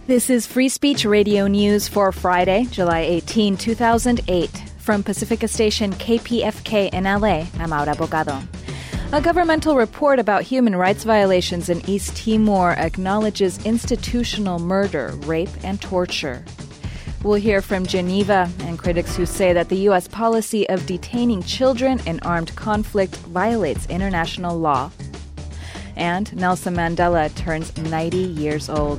This is Free Speech Radio News for Friday, July 18, 2008. From Pacifica Station KPFK in LA, I'm Aura Bogado. A governmental report about human rights violations in East Timor acknowledges institutional murder, rape, and torture. We'll hear from Geneva and critics who say that the U.S. policy of detaining children in armed conflict violates international law. And Nelson Mandela turns 90 years old.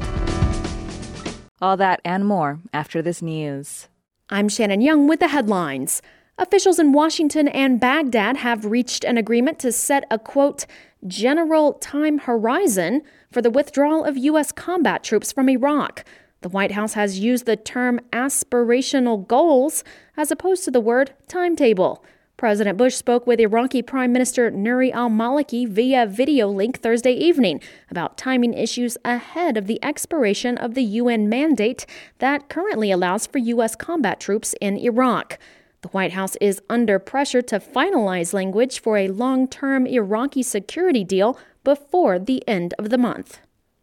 All that and more after this news. I'm Shannon Young with the headlines. Officials in Washington and Baghdad have reached an agreement to set a, quote, general time horizon for the withdrawal of U.S. combat troops from Iraq. The White House has used the term aspirational goals as opposed to the word timetable. President Bush spoke with Iraqi Prime Minister Nouri al-Maliki via video link Thursday evening about timing issues ahead of the expiration of the UN mandate that currently allows for U.S. combat troops in Iraq. The White House is under pressure to finalize language for a long-term Iraqi security deal before the end of the month.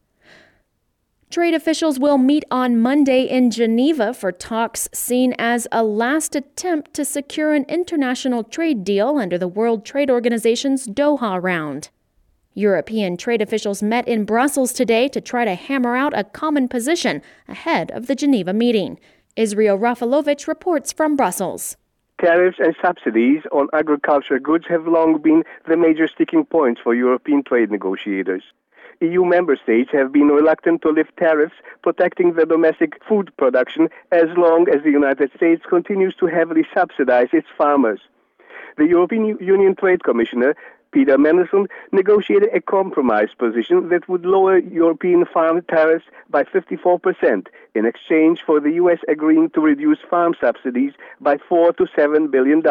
Trade officials will meet on Monday in Geneva for talks seen as a last attempt to secure an international trade deal under the World Trade Organization's Doha round. European trade officials met in Brussels today to try to hammer out a common position ahead of the Geneva meeting. Israel Rafalovich reports from Brussels. Tariffs and subsidies on agricultural goods have long been the major sticking points for European trade negotiators. EU member states have been reluctant to lift tariffs, protecting the domestic food production as long as the United States continues to heavily subsidize its farmers. The European Union Trade Commissioner, Peter Mandelson, negotiated a compromise position that would lower European farm tariffs by 54% in exchange for the U.S. agreeing to reduce farm subsidies by $4 to $7 billion.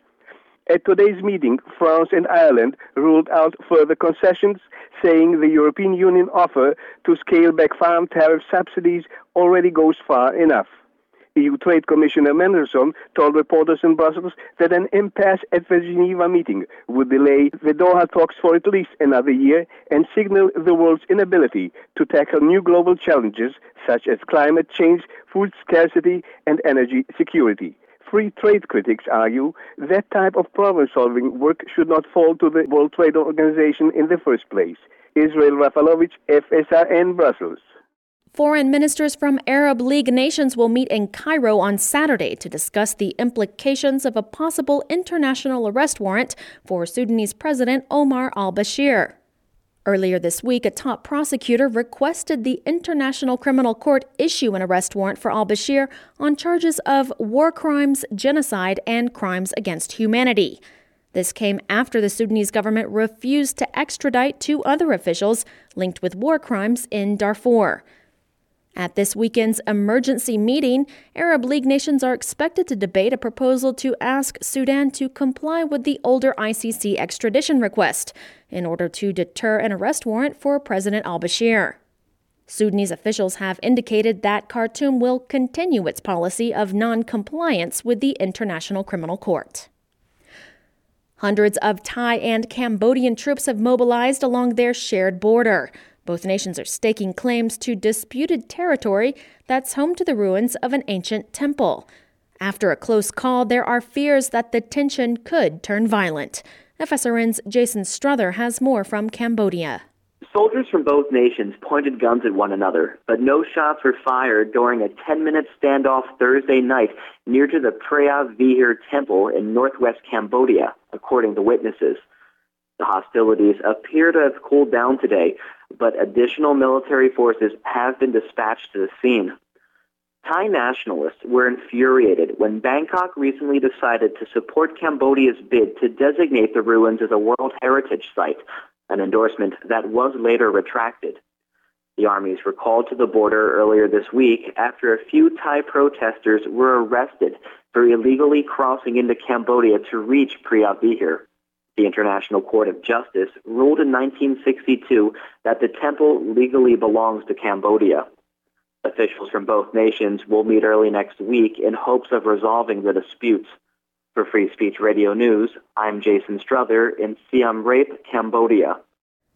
At today's meeting, France and Ireland ruled out further concessions, saying the European Union offer to scale back farm tariff subsidies already goes far enough. EU Trade Commissioner Mandelson told reporters in Brussels that an impasse at the Geneva meeting would delay the Doha talks for at least another year and signal the world's inability to tackle new global challenges such as climate change, food scarcity, and energy security. Free trade critics argue that type of problem-solving work should not fall to the World Trade Organization in the first place. Israel Rafalovich, FSRN, Brussels. Foreign ministers from Arab League nations will meet in Cairo on Saturday to discuss the implications of a possible international arrest warrant for Sudanese President Omar al-Bashir. Earlier this week, a top prosecutor requested the International Criminal Court issue an arrest warrant for al-Bashir on charges of war crimes, genocide, and crimes against humanity. This came after the Sudanese government refused to extradite two other officials linked with war crimes in Darfur. At this weekend's emergency meeting, Arab League nations are expected to debate a proposal to ask Sudan to comply with the older ICC extradition request in order to deter an arrest warrant for President al-Bashir. Sudanese officials have indicated that Khartoum will continue its policy of non-compliance with the International Criminal Court. Hundreds of Thai and Cambodian troops have mobilized along their shared border. Both nations are staking claims to disputed territory that's home to the ruins of an ancient temple. After a close call, there are fears that the tension could turn violent. FSRN's Jason Strother has more from Cambodia. Soldiers from both nations pointed guns at one another, but no shots were fired during a 10-minute standoff Thursday night near to the Preah Vihear Temple in northwest Cambodia, according to witnesses. The hostilities appear to have cooled down today, but additional military forces have been dispatched to the scene. Thai nationalists were infuriated when Bangkok recently decided to support Cambodia's bid to designate the ruins as a World Heritage Site, an endorsement that was later retracted. The armies were called to the border earlier this week after a few Thai protesters were arrested for illegally crossing into Cambodia to reach Preah Vihear. The International Court of Justice ruled in 1962 that the temple legally belongs to Cambodia. Officials from both nations will meet early next week in hopes of resolving the disputes. For Free Speech Radio News, I'm Jason Strother in Siem Reap, Cambodia.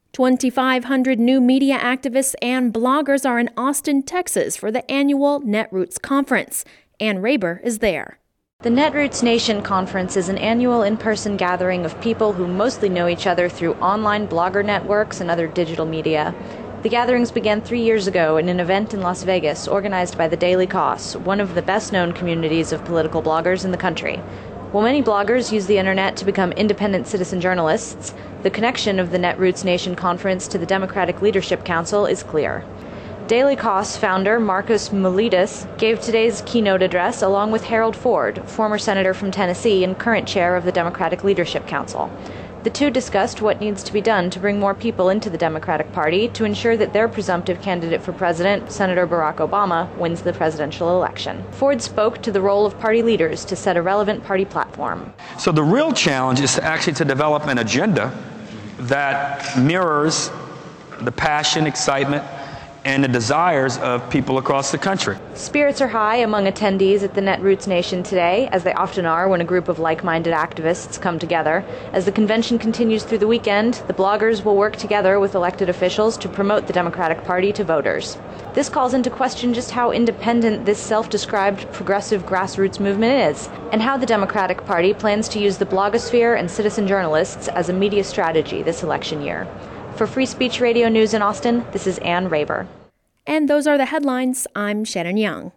2,500 new media activists and bloggers are in Austin, Texas for the annual Netroots Conference. Ann Raber is there. The Netroots Nation Conference is an annual in-person gathering of people who mostly know each other through online blogger networks and other digital media. The gatherings began 3 years ago in an event in Las Vegas organized by the Daily Kos, one of the best-known communities of political bloggers in the country. While many bloggers use the internet to become independent citizen journalists, the connection of the Netroots Nation Conference to the Democratic Leadership Council is clear. Daily Kos founder Marcus Miletus gave today's keynote address along with Harold Ford, former senator from Tennessee and current chair of the Democratic Leadership Council. The two discussed what needs to be done to bring more people into the Democratic Party to ensure that their presumptive candidate for president, Senator Barack Obama, wins the presidential election. Ford spoke to the role of party leaders to set a relevant party platform. So the real challenge is to develop an agenda that mirrors the passion, excitement, and the desires of people across the country. Spirits are high among attendees at the Netroots Nation today, as they often are when a group of like-minded activists come together. As the convention continues through the weekend, the bloggers will work together with elected officials to promote the Democratic Party to voters. This calls into question just how independent this self-described progressive grassroots movement is, and how the Democratic Party plans to use the blogosphere and citizen journalists as a media strategy this election year. For Free Speech Radio News in Austin, this is Ann Raber. And those are the headlines. I'm Shannon Young.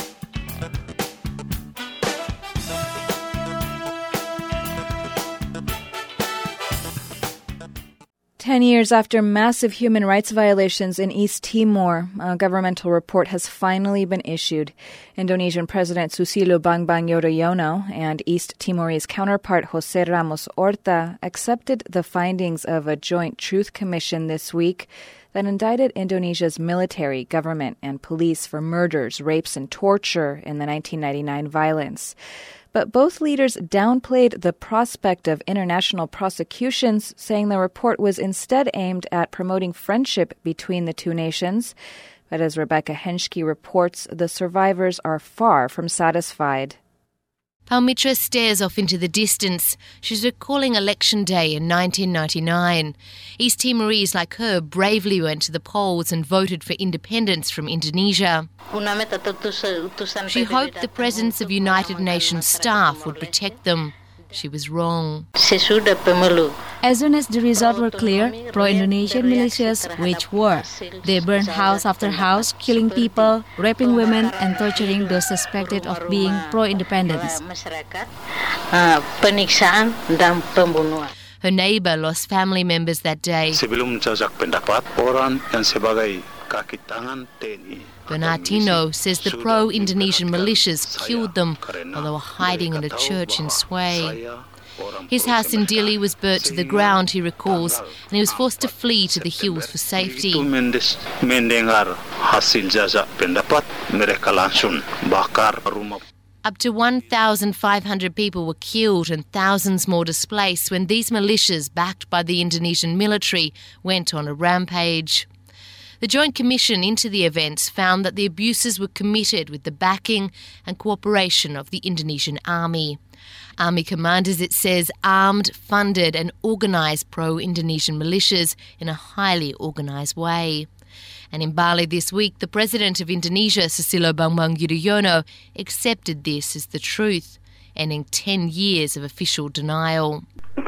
Ten years after massive human rights violations in East Timor, a governmental report has finally been issued. Indonesian President Susilo Bambang Yudhoyono and East Timorese counterpart Jose Ramos Horta accepted the findings of a joint truth commission this week that indicted Indonesia's military, government, and police for murders, rapes, and torture in the 1999 violence. But both leaders downplayed the prospect of international prosecutions, saying the report was instead aimed at promoting friendship between the two nations. But as Rebecca Henschke reports, the survivors are far from satisfied. Palmitra stares off into the distance. She's recalling Election Day in 1999. East Timorese like her bravely went to the polls and voted for independence from Indonesia. She hoped the presence of United Nations staff would protect them. She was wrong. As soon as the results were clear, pro-Indonesian militias waged war. They burned house after house, killing people, raping women, and torturing those suspected of being pro-independence. Her neighbour lost family members that day. Bernardino says the pro-Indonesian militias killed them while they were hiding in a church in Sway. His house in Dili was burnt to the ground, he recalls, and he was forced to flee to the hills for safety. Up to 1,500 people were killed and thousands more displaced when these militias, backed by the Indonesian military, went on a rampage. The Joint Commission into the events found that the abuses were committed with the backing and cooperation of the Indonesian army. Army commanders, it says, armed, funded and organised pro-Indonesian militias in a highly organised way. And in Bali this week, the President of Indonesia, Susilo Bambang Yudhoyono, accepted this as the truth, ending 10 years of official denial.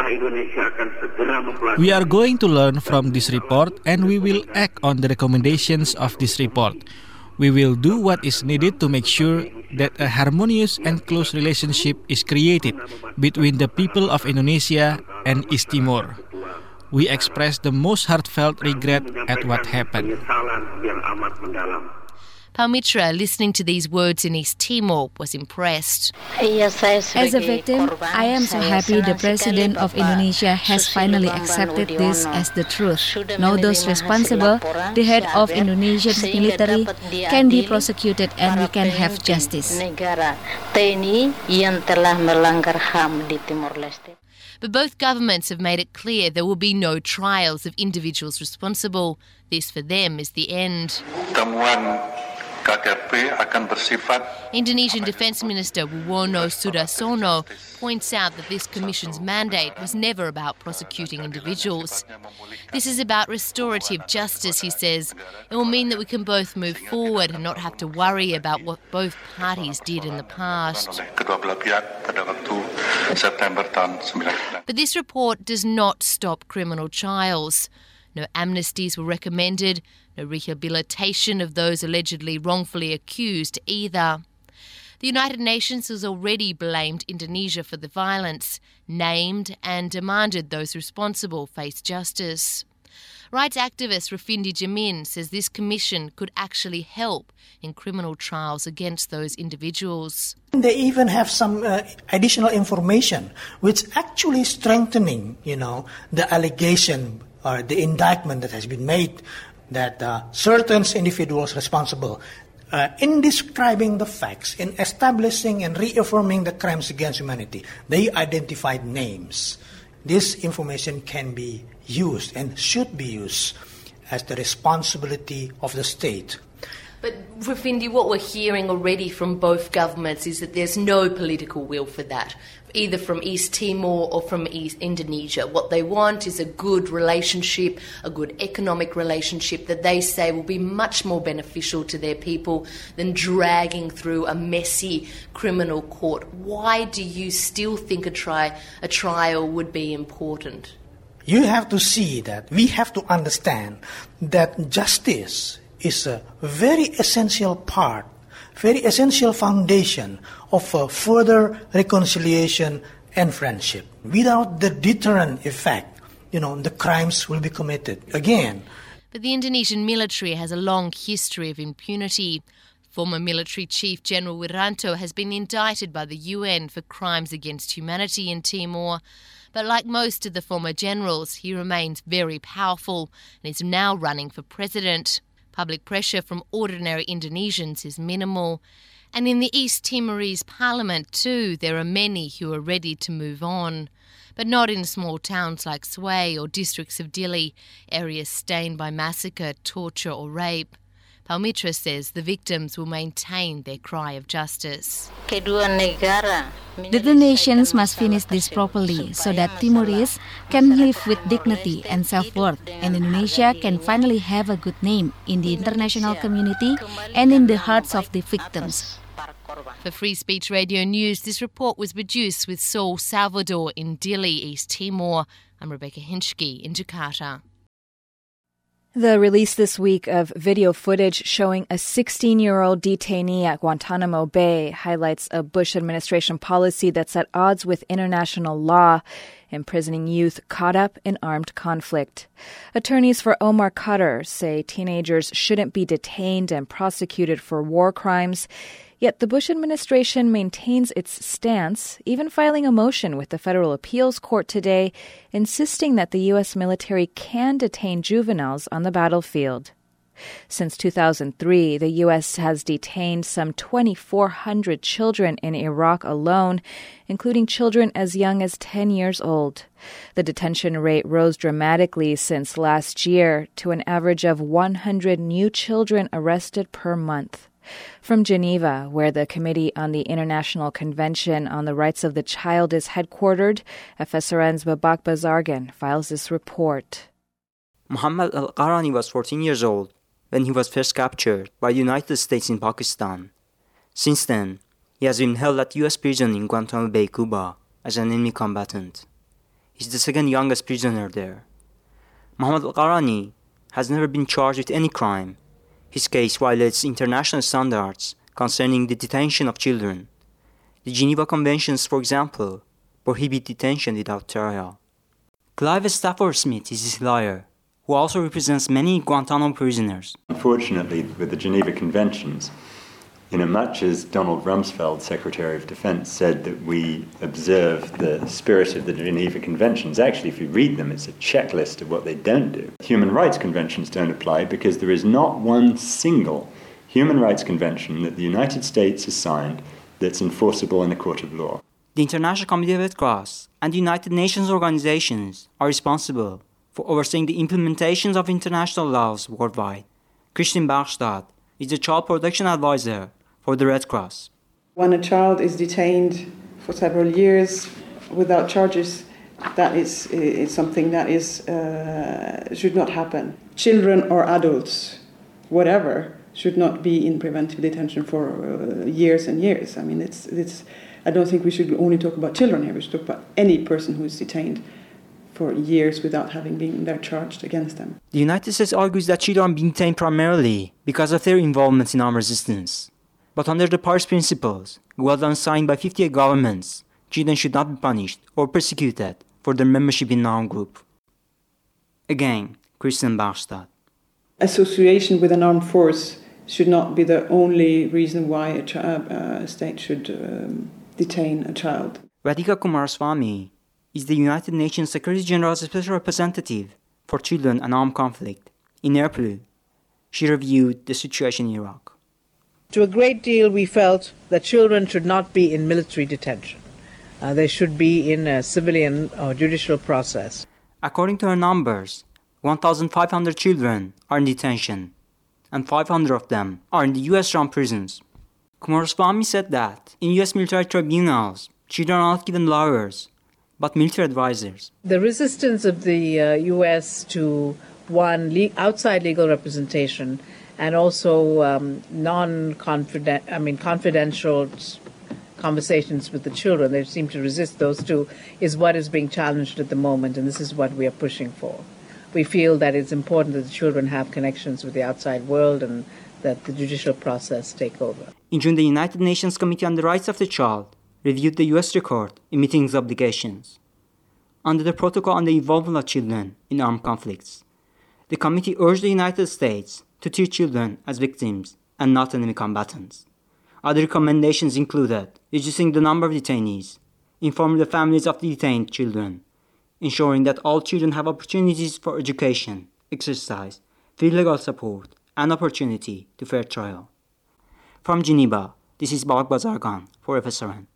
We are going to learn from this report and we will act on the recommendations of this report. We will do what is needed to make sure that a harmonious and close relationship is created between the people of Indonesia and East Timor. We express the most heartfelt regret at what happened. Palmitra, listening to these words in East Timor, was impressed. As a victim, I am so happy the President of Indonesia has finally accepted this as the truth. Now those responsible, the head of Indonesia's military, can be prosecuted and we can have justice. But both governments have made it clear there will be no trials of individuals responsible. This, for them, is the end. Indonesian Defence Minister Wuwono Sudarsono points out that this commission's mandate was never about prosecuting individuals. This is about restorative justice, he says. It will mean that we can both move forward and not have to worry about what both parties did in the past. But this report does not stop criminal trials. No amnesties were recommended, no rehabilitation of those allegedly wrongfully accused either. The United Nations has already blamed Indonesia for the violence, named and demanded those responsible face justice. Rights activist Rafindi Jamin says this commission could actually help in criminal trials against those individuals. They even have some additional information which actually strengthening, the allegation or the indictment that has been made that certain individuals responsible in describing the facts, in establishing and reaffirming the crimes against humanity, they identified names. This information can be used and should be used as the responsibility of the state. But Rafindi, what we're hearing already from both governments is that there's no political will for that, either from East Timor or from Indonesia. What they want is a good relationship, a good economic relationship that they say will be much more beneficial to their people than dragging through a messy criminal court. Why do you still think a trial would be important? You have to see that we have to understand that justice is a very essential part, very essential foundation of further reconciliation and friendship. Without the deterrent effect, the crimes will be committed again. But the Indonesian military has a long history of impunity. Former military chief General Wiranto has been indicted by the UN for crimes against humanity in Timor. But like most of the former generals, he remains very powerful and is now running for president. Public pressure from ordinary Indonesians is minimal. And in the East Timorese parliament too, there are many who are ready to move on. But not in small towns like Sway or districts of Dili, areas stained by massacre, torture or rape. Palmitra says the victims will maintain their cry of justice. The two nations must finish this properly so that Timorese can live with dignity and self-worth, and Indonesia can finally have a good name in the international community and in the hearts of the victims. For Free Speech Radio News, this report was produced with Saul Salvador in Dili, East Timor. I'm Rebecca Hinchke in Jakarta. The release this week of video footage showing a 16-year-old detainee at Guantanamo Bay highlights a Bush administration policy that's at odds with international law, imprisoning youth caught up in armed conflict. Attorneys for Omar Khadr say teenagers shouldn't be detained and prosecuted for war crimes. Yet the Bush administration maintains its stance, even filing a motion with the Federal Appeals Court today, insisting that the U.S. military can detain juveniles on the battlefield. Since 2003, the U.S. has detained some 2,400 children in Iraq alone, including children as young as 10 years old. The detention rate rose dramatically since last year to an average of 100 new children arrested per month. From Geneva, where the Committee on the International Convention on the Rights of the Child is headquartered, FSRN's Babak Bazargan files this report. Muhammad al-Qarani was 14 years old when he was first captured by the United States in Pakistan. Since then, he has been held at U.S. prison in Guantanamo Bay, Cuba, as an enemy combatant. He's the second youngest prisoner there. Muhammad al-Qarani has never been charged with any crime. His case violates international standards concerning the detention of children. The Geneva Conventions, for example, prohibit detention without trial. Clive Stafford Smith is his lawyer, who also represents many Guantanamo prisoners. Unfortunately, with the Geneva Conventions, much as Donald Rumsfeld, Secretary of Defense, said that we observe the spirit of the Geneva Conventions, actually, if you read them, it's a checklist of what they don't do. Human rights conventions don't apply because there is not one single human rights convention that the United States has signed that's enforceable in a court of law. The International Committee of the Red Cross and the United Nations organizations are responsible for overseeing the implementations of international laws worldwide. Christine Barstad, is the child protection advisor for the Red Cross. When a child is detained for several years without charges, that is something that should not happen. Children or adults, whatever, should not be in preventive detention for years and years. I mean, I don't think we should only talk about children here. We should talk about any person who is detained for years without having been charged against them. The United States argues that children are being detained primarily because of their involvement in armed resistance. But under the Paris Principles, well done signed by 58 governments, children should not be punished or persecuted for their membership in an armed group. Again, Kristen Barstad. Association with an armed force should not be the only reason why a state should detain a child. Radhika Kumaraswamy is the United Nations Secretary General's Special Representative for Children and Armed Conflict. In April, she reviewed the situation in Iraq. To a great deal, we felt that children should not be in military detention. They should be in a civilian or judicial process. According to her numbers, 1,500 children are in detention, and 500 of them are in the U.S.-run prisons. Kumaraswamy said that in U.S. military tribunals, children are not given lawyers, but military advisors. The resistance of the U.S. to outside legal representation and also confidential conversations with the children, they seem to resist those two, is what is being challenged at the moment, and this is what we are pushing for. We feel that it's important that the children have connections with the outside world and that the judicial process take over. In June, the United Nations Committee on the Rights of the Child reviewed the U.S. record in meeting its obligations. Under the Protocol on the Involvement of Children in Armed Conflicts, the committee urged the United States to treat children as victims and not enemy combatants. Other recommendations included reducing the number of detainees, informing the families of the detained children, ensuring that all children have opportunities for education, exercise, free legal support, and opportunity to fair trial. From Geneva, this is Balak Bazargan for FSRN.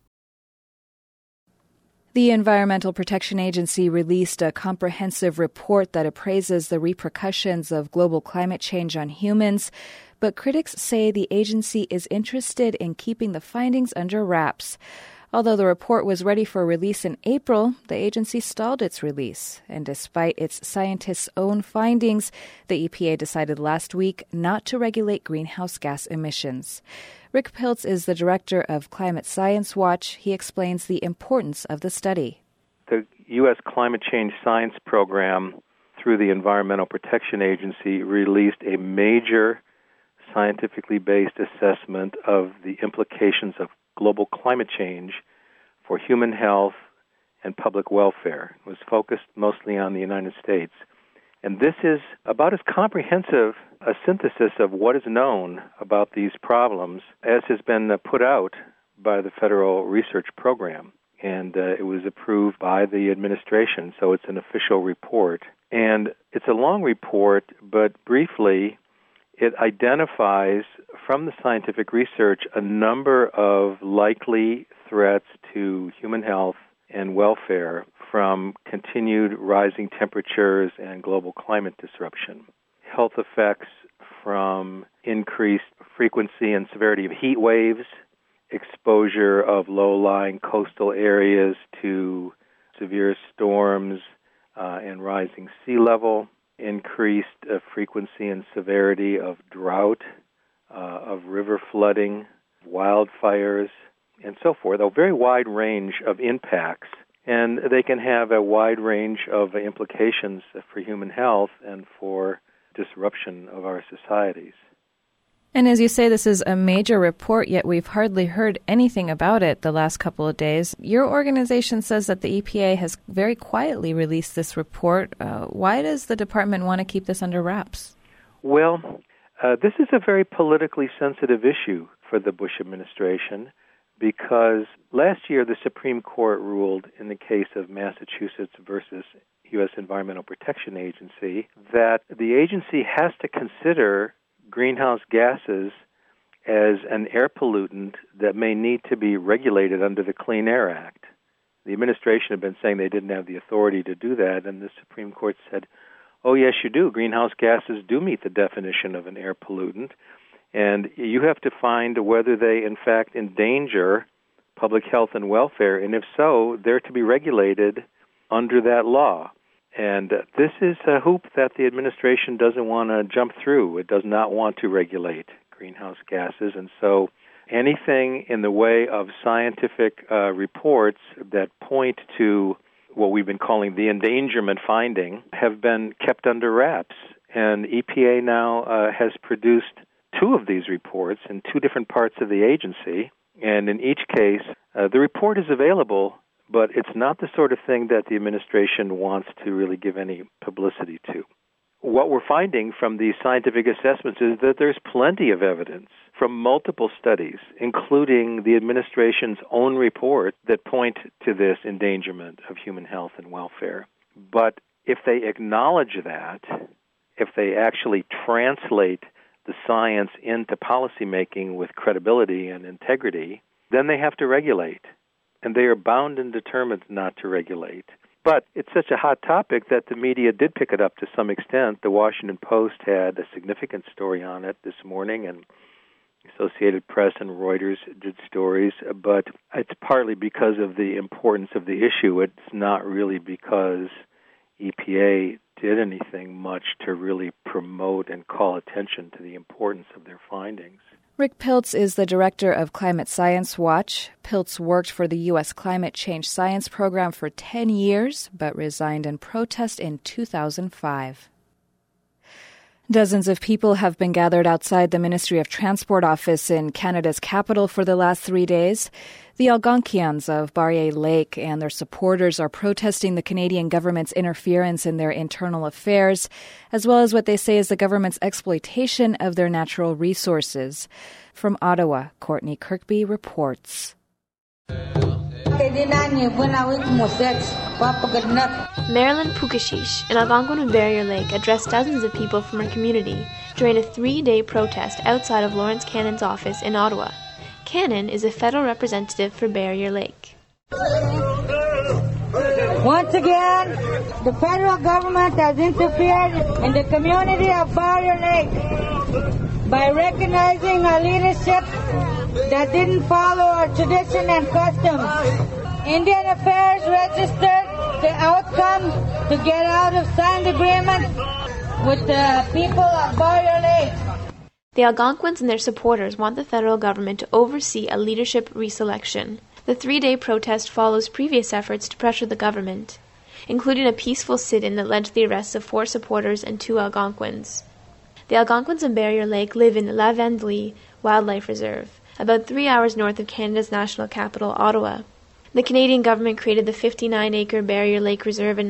The Environmental Protection Agency released a comprehensive report that appraises the repercussions of global climate change on humans, but critics say the agency is interested in keeping the findings under wraps. Although the report was ready for release in April, the agency stalled its release. And despite its scientists' own findings, the EPA decided last week not to regulate greenhouse gas emissions. Rick Piltz is the director of Climate Science Watch. He explains the importance of the study. The U.S. Climate Change Science Program, through the Environmental Protection Agency, released a major scientifically based assessment of the implications of global climate change for human health and public welfare. It was focused mostly on the United States. And this is about as comprehensive a synthesis of what is known about these problems as has been put out by the Federal Research Program. And it was approved by the administration, so it's an official report. And it's a long report, but briefly, it identifies from the scientific research a number of likely threats to human health and welfare from continued rising temperatures and global climate disruption. Health effects from increased frequency and severity of heat waves, exposure of low-lying coastal areas to severe storms and rising sea level, increased frequency and severity of drought, of river flooding, wildfires, and so forth. A very wide range of impacts, and they can have a wide range of implications for human health and for disruption of our societies. And as you say, this is a major report, yet we've hardly heard anything about it the last couple of days. Your organization says that the EPA has very quietly released this report. Why does the department want to keep this under wraps? Well, this is a very politically sensitive issue for the Bush administration because last year the Supreme Court ruled in the case of Massachusetts versus U.S. Environmental Protection Agency that the agency has to consider greenhouse gases as an air pollutant that may need to be regulated under the Clean Air Act. The administration had been saying they didn't have the authority to do that, and the Supreme Court said, oh, yes, you do. Greenhouse gases do meet the definition of an air pollutant, And you have to find whether they, in fact, endanger public health and welfare, and if so, they're to be regulated under that law. And this is a hoop that the administration doesn't want to jump through. It does not want to regulate greenhouse gases, and so anything in the way of scientific reports that point to what we've been calling the endangerment finding have been kept under wraps. And EPA now has produced 2 of these reports in 2 different parts of the agency. And in each case, the report is available, but it's not the sort of thing that the administration wants to really give any publicity to. What we're finding from these scientific assessments is that there's plenty of evidence from multiple studies, including the administration's own report, that point to this endangerment of human health and welfare. But if they acknowledge that, if they actually translate the science into policymaking with credibility and integrity, then they have to regulate. And they are bound and determined not to regulate. But it's such a hot topic that the media did pick it up to some extent. The Washington Post had a significant story on it this morning, and Associated Press and Reuters did stories, but it's partly because of the importance of the issue. It's not really because EPA did anything much to really promote and call attention to the importance of their findings. Rick Piltz is the director of Climate Science Watch. Piltz worked for the U.S. Climate Change Science Program for 10 years, but resigned in protest in 2005. Dozens of people have been gathered outside the Ministry of Transport office in Canada's capital for the last 3 days. The Algonquians of Barriere Lake and their supporters are protesting the Canadian government's interference in their internal affairs, as well as what they say is the government's exploitation of their natural resources. From Ottawa, Courtney Kirkby reports. Marilyn Pukashish, an Algonquin of Barriere Lake, addressed dozens of people from her community during a 3-day protest outside of Lawrence Cannon's office in Ottawa. Cannon is a federal representative for Barriere Lake. Once again, the federal government has interfered in the community of Barriere Lake by recognizing a leadership that didn't follow our tradition and customs. Indian Affairs registered the outcome to get out of signed agreement with the people of Barriere Lake. The Algonquins and their supporters want the federal government to oversee a leadership reselection. The 3-day protest follows previous efforts to pressure the government, including a peaceful sit-in that led to the arrests of 4 supporters and 2 Algonquins. The Algonquins of Barriere Lake live in La Vendée Wildlife Reserve, about 3 hours north of Canada's national capital, Ottawa. The Canadian government created the 59-acre Barriere Lake Reserve in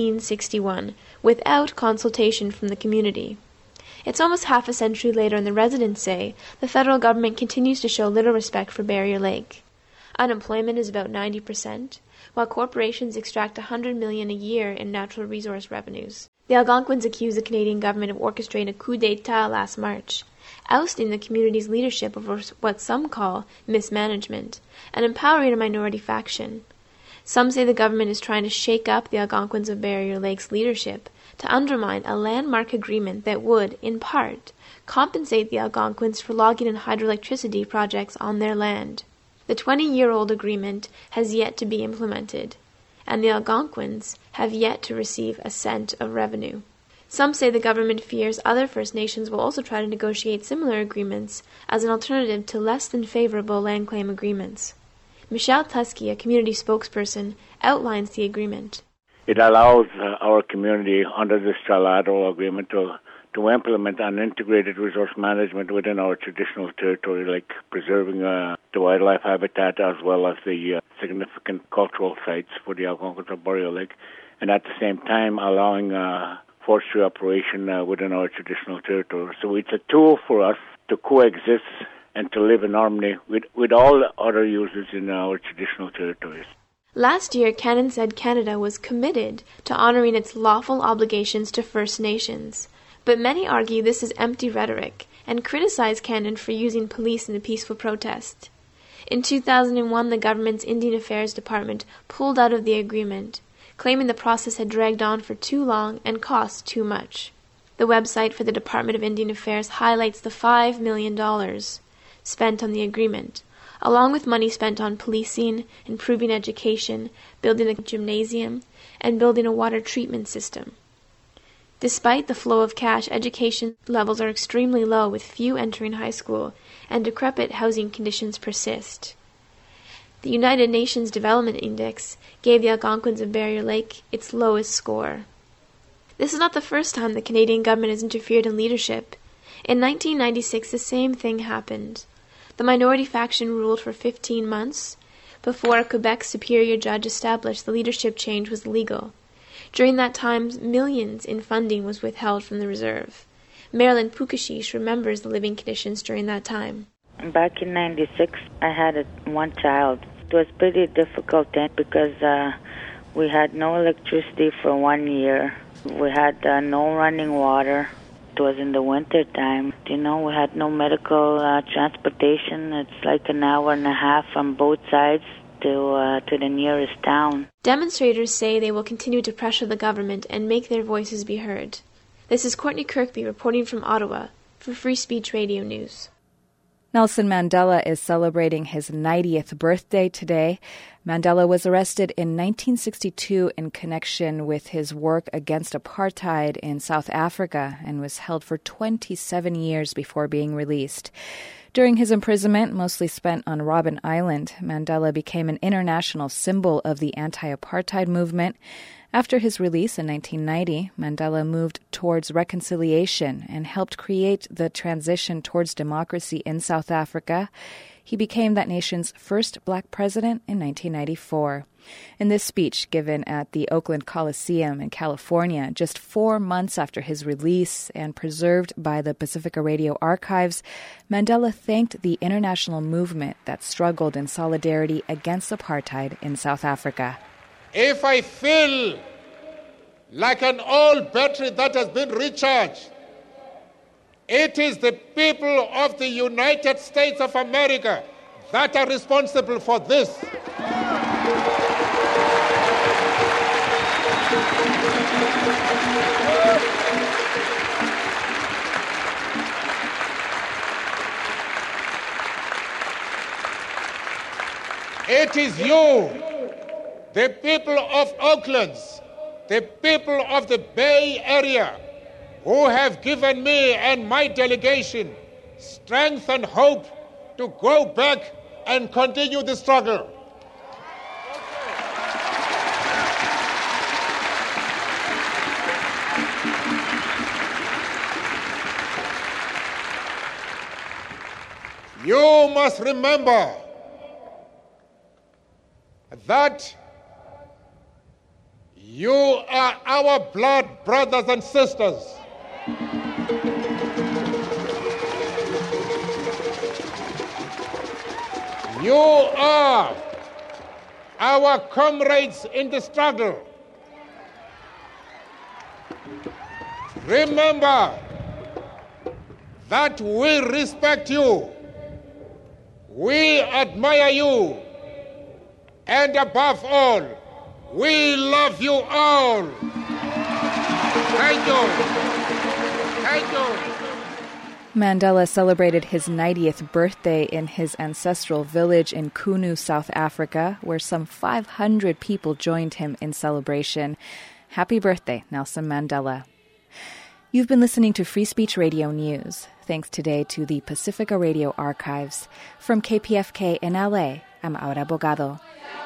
1961 without consultation from the community. It's almost half a century later, and the residents say the federal government continues to show little respect for Barriere Lake. Unemployment is about 90%, while corporations extract $100 million a year in natural resource revenues. The Algonquins accuse the Canadian government of orchestrating a coup d'etat last March, ousting the community's leadership over what some call mismanagement, and empowering a minority faction. Some say the government is trying to shake up the Algonquins of Barriere Lake's leadership to undermine a landmark agreement that would, in part, compensate the Algonquins for logging and hydroelectricity projects on their land. The 20-year-old agreement has yet to be implemented, and the Algonquins have yet to receive a cent of revenue. Some say the government fears other First Nations will also try to negotiate similar agreements as an alternative to less than favorable land claim agreements. Michelle Tusky, a community spokesperson, outlines the agreement. It allows our community under this trilateral agreement to implement an integrated resource management within our traditional territory, like preserving the wildlife habitat as well as the significant cultural sites for the Algonquins of Barriere Lake, and at the same time allowing forestry operation within our traditional territory. So it's a tool for us to coexist and to live in harmony with all other users in our traditional territories. Last year, Cannon said Canada was committed to honoring its lawful obligations to First Nations. But many argue this is empty rhetoric and criticize Cannon for using police in a peaceful protest. In 2001, the government's Indian Affairs Department pulled out of the agreement, claiming the process had dragged on for too long and cost too much. The website for the Department of Indian Affairs highlights the $5 million spent on the agreement, along with money spent on policing, improving education, building a gymnasium, and building a water treatment system. Despite the flow of cash, education levels are extremely low, with few entering high school, and decrepit housing conditions persist. The United Nations Development Index gave the Algonquins of Barrier Lake its lowest score. This is not the first time the Canadian government has interfered in leadership. In 1996, the same thing happened. The minority faction ruled for 15 months before a Quebec superior judge established the leadership change was legal. During that time, millions in funding was withheld from the reserve. Marilyn Pukashish remembers the living conditions during that time. Back in 96, I had one child. It was pretty difficult then because we had no electricity for 1 year. We had no running water. It was in the winter time. We had no medical transportation. It's like an hour and a half on both sides to the nearest town. Demonstrators say they will continue to pressure the government and make their voices be heard. This is Courtney Kirkby reporting from Ottawa for Free Speech Radio News. Nelson Mandela is celebrating his 90th birthday today. Mandela was arrested in 1962 in connection with his work against apartheid in South Africa and was held for 27 years before being released. During his imprisonment, mostly spent on Robben Island, Mandela became an international symbol of the anti-apartheid movement. After his release in 1990, Mandela moved towards reconciliation and helped create the transition towards democracy in South Africa. He became that nation's first black president in 1994. In this speech given at the Oakland Coliseum in California, just 4 months after his release and preserved by the Pacifica Radio archives, Mandela thanked the international movement that struggled in solidarity against apartheid in South Africa. If I feel like an old battery that has been recharged, it is the people of the United States of America that are responsible for this. It is you, the people of Oakland, the people of the Bay Area, who have given me and my delegation strength and hope to go back and continue the struggle. You must remember that you are our blood brothers and sisters. You are our comrades in the struggle. Remember that we respect you, we admire you, and above all, we love you all. Thank you. Thank you. Mandela celebrated his 90th birthday in his ancestral village in Kunu, South Africa, where some 500 people joined him in celebration. Happy birthday, Nelson Mandela. You've been listening to Free Speech Radio News. Thanks today to the Pacifica Radio archives. From KPFK in LA, I'm Aura Bogado.